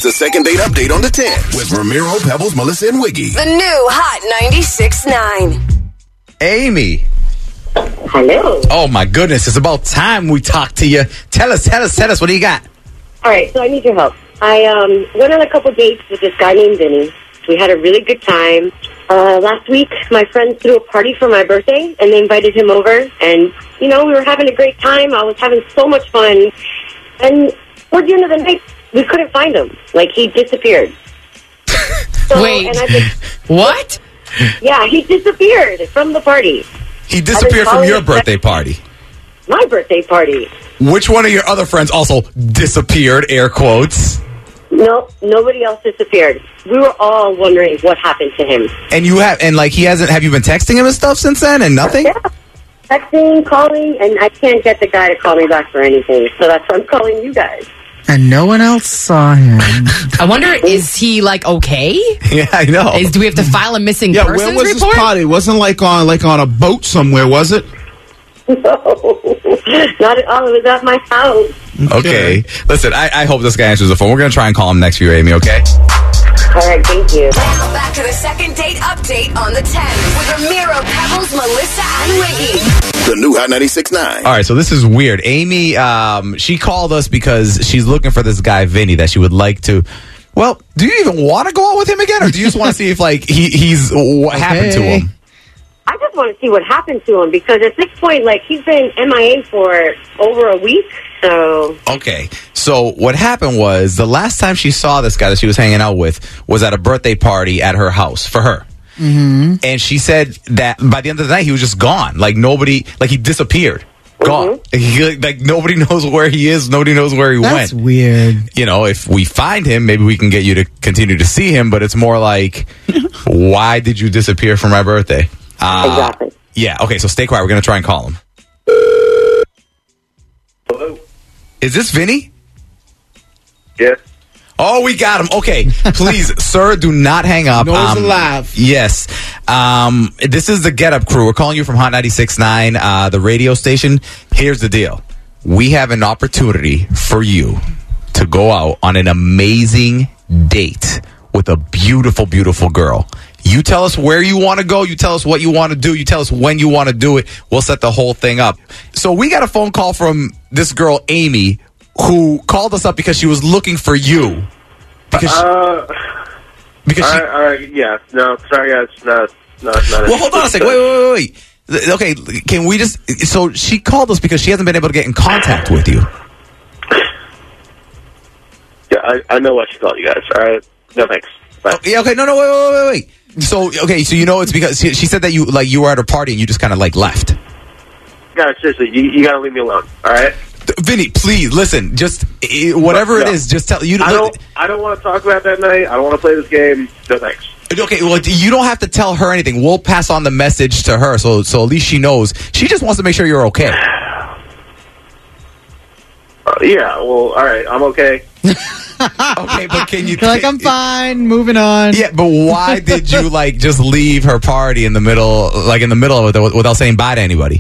the second date update on the 10 with Ramiro, Pebbles, Melissa, and Wiggy. The new Hot 96.9. Amy. Hello. Oh, my goodness. It's about time we talk to you. Tell us. What do you got? All right, so I need your help. I went on a couple dates with this guy named Vinny. We had a really good time. Last week, my friends threw a party for my birthday, and they invited him over. And, we were having a great time. I was having so much fun. And towards the end of the night, we couldn't find him. Like, he disappeared. Wait, what? Yeah, he disappeared from the party. He disappeared from your birthday party. My birthday party. Which one of your other friends also disappeared, air quotes? No, nobody else disappeared. We were all wondering what happened to him. And he hasn't, have you been texting him and stuff since then and nothing? Yeah. Texting, calling, and I can't get the guy to call me back for anything. So that's why I'm calling you guys. And no one else saw him. I wonder, is he okay? Yeah, I know. Do we have to file a missing persons where was report? this party? It wasn't like on a boat somewhere, was it? No, not at all. It was at my house. Okay. Listen, I hope this guy answers the phone. We're going to try and call him next for you, Amy, okay? All right, thank you. Now back to the second date update on the 10 with Ramiro, Pebbles, Melissa, and Wiggy. The new Hot 96.9. All right, so this is weird. Amy, she called us because she's looking for this guy, Vinny, that she would like to... Well, do you even want to go out with him again? Or do you just want to see if, he's... What happened to him? I just want to see what happened to him because at this point, he's been MIA for over a week, so... Okay, so what happened was the last time she saw this guy that she was hanging out with was at a birthday party at her house for her. Mm-hmm. And she said that by the end of the night, he was just gone. He disappeared. Gone. Nobody knows where he is. Nobody knows where he went. That's weird. If we find him, maybe we can get you to continue to see him, but it's more like, why did you disappear for my birthday? Exactly. Yeah, okay, so stay quiet. We're going to try and call him. Hello? Is this Vinny? Yes. Oh, we got him. Okay, please, sir, do not hang up. No, he's alive. Yes. This is the Get Up crew. We're calling you from Hot 96.9, the radio station. Here's the deal. We have an opportunity for you to go out on an amazing date with a beautiful, beautiful girl. You tell us where you want to go. You tell us what you want to do. You tell us when you want to do it. We'll set the whole thing up. So we got a phone call from this girl, Amy, who called us up because she was looking for you. Because all right, yeah. No, sorry, guys. No. Well, hold on a second. Wait. Okay, can we just... So she called us because she hasn't been able to get in contact with you. Yeah, I know why she called you guys. All right. No, thanks. Bye. Yeah, okay, no, wait. So, okay, so it's because she said that you were at a party and you just kind of left. Guys, seriously, you got to leave me alone, all right? Vinny, please, listen, just whatever it is, just tell... I don't want to talk about that night. I don't want to play this game. No, thanks. Okay, well, you don't have to tell her anything. We'll pass on the message to her so at least she knows. She just wants to make sure you're okay. Yeah, well, all right, I'm okay. Okay, but can you... I'm fine, moving on. Yeah, but why did you, just leave her party in the middle of it without saying bye to anybody?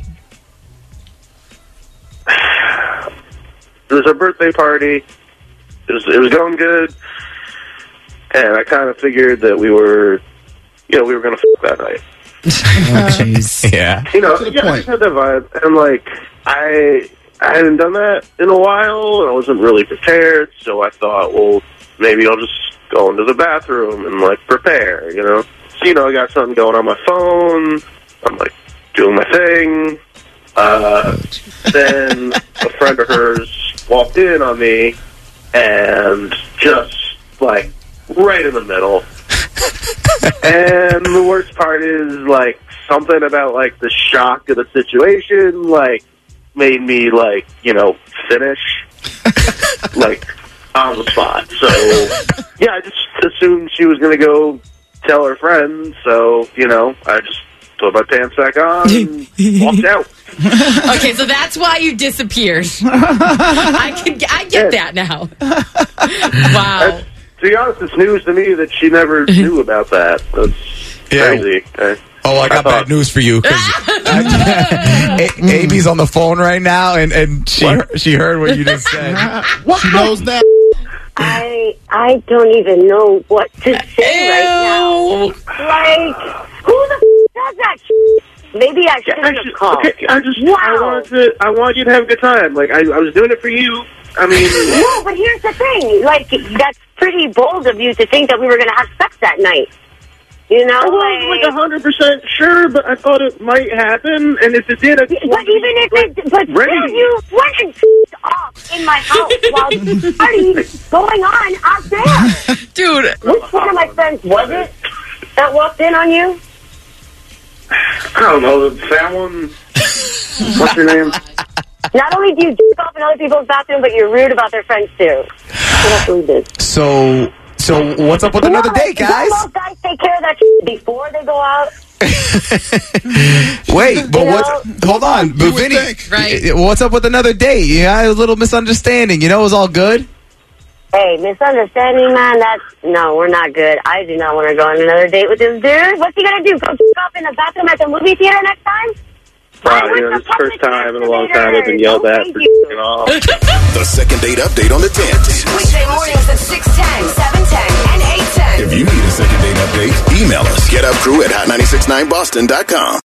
It was her birthday party. It was going good. And I kind of figured that we were going to f*** that night. Oh, jeez. Yeah. I just had that vibe. And, I hadn't done that in a while, and I wasn't really prepared, so I thought, well, maybe I'll just go into the bathroom and, prepare, So, I got something going on my phone. I'm, doing my thing. Then a friend of hers walked in on me, and just, right in the middle. And the worst part is, something about, the shock of the situation, made me, finish, on the spot. So, yeah, I just assumed she was going to go tell her friend, so, I just put my pants back on and walked out. Okay, so that's why you disappeared. I get that now. Wow. To be honest, it's news to me that she never knew about that. That's crazy. Oh, I got bad news for you. Amy's on the phone right now, and she heard what you just said. She knows that. I don't even know what to say right now. Like, who the does that shit? Maybe I shouldn't have called. Okay, Wow. I want you to have a good time. Like, I was doing it for you. I mean, No, but here's the thing. Like, that's pretty bold of you to think that we were going to have sex that night. You know, I wasn't like 100% sure, but I thought it might happen. And if it did, but even if it, but still, you went and off in my house while the party going on out there. Dude. Which one of my friends was it that walked in on you? I don't know, that one. What's her name? Not only do you jerk off in other people's bathroom, but you're rude about their friends too. I don't believe this. So what's up with another date, guys? Don't most guys take care of that shit before they go out? Wait, but hold on, but Vinny, Right. what's up with another date? Yeah, a little misunderstanding. You know, it was all good. Hey, misunderstanding, man, no, we're not good. I do not want to go on another date with this dude. What's he going to do? Go jerk off in the bathroom at the movie theater next time? This is the first time in a long time I've been yelled at for jerking off. The second date update on the 10th. Weekday mornings at 6:10, 7:10, and 8:10. If you need a second date update, email us. GetUpCrew@hot969boston.com.